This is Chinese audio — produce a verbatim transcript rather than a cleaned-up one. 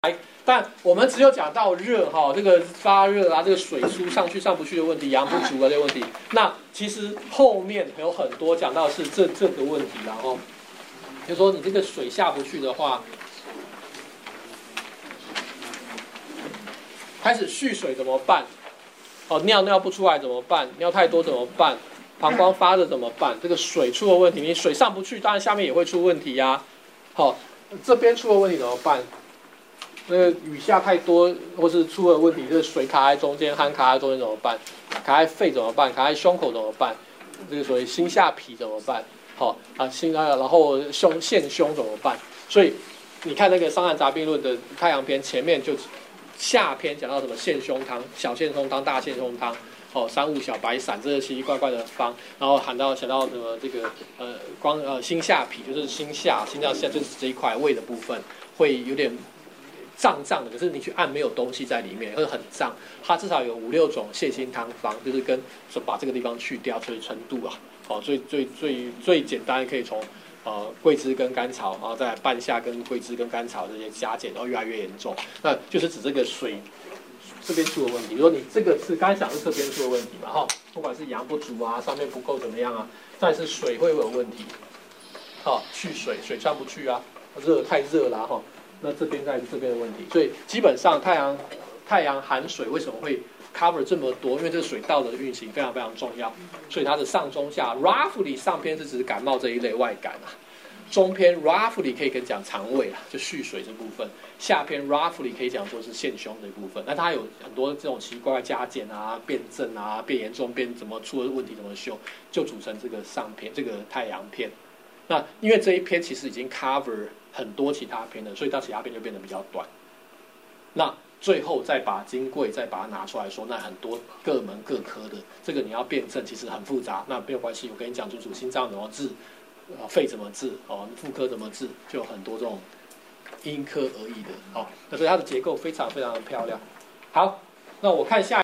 但我们只有讲到热哈，这个发热啊，这个水输上去上不去的问题，阳不足啊这个问题。那其实后面有很多讲到是这这个问题啦哦，就说你这个水下不去的话，开始蓄水怎么办？哦，尿尿不出来怎么办？尿太多怎么办？膀胱发热怎么办？这个水出了问题，你水上不去，当然下面也会出问题呀、啊。好、哦，这边出了问题怎么办？那个雨下太多，或是出了问题，这个水卡在中间，汗卡在中间怎么办？卡在肺怎么办？卡在胸口怎么办？这个所谓心下痞怎么办？好、哦、啊，心啊，然后胸陷胸怎么办？所以你看那个《伤寒杂病论》的太阳篇前面就下篇讲到什么陷胸汤、小陷胸汤、大陷胸汤，哦，三五小白散这些奇奇怪怪的方，然后喊到想到什么这个呃光呃心下痞就是心下心脏下就是这一块胃的部分会有点胀胀的，可是你去按没有东西在里面，会很胀。它至少有五六种泻心汤方，就是跟说把这个地方去掉，所以程度啊，哦，最最最最简单可以从呃桂枝跟甘草，然后再来半夏跟桂枝跟甘草这些加减，然后越来越严重，那就是指这个水这边出了问题。比如说你这个是刚才讲是这边出了问题嘛，哈，不管是阳不足啊，上面不够怎么样啊，再是水会有问题，好，去水水上不去啊，热太热了哈。那这边在这边的问题，所以基本上太阳太阳含水为什么会 cover 这么多？因为这个水道的运行非常非常重要，所以它的上中下 roughly 上篇是指感冒这一类外感啊，中篇 roughly 可以跟讲肠胃啊，就蓄水这部分，下篇 roughly 可以讲说是陷胸的一部分。那它有很多这种奇怪的加减啊、辩证啊、变严重、变怎么出了问题怎么修，就组成这个上篇这个太阳篇。那因为这一篇其实已经 cover 很多其他篇了，所以到其他篇就变得比较短。那最后再把金匮再把它拿出来说，那很多各门各科的这个你要辩证，其实很复杂。那没有关系，我跟你讲清楚，心脏怎么治，呃，肺怎么治，哦，妇科怎么治，就有很多这种因科而异的。哦，那所以它的结构非常非常的漂亮。好，那我看下。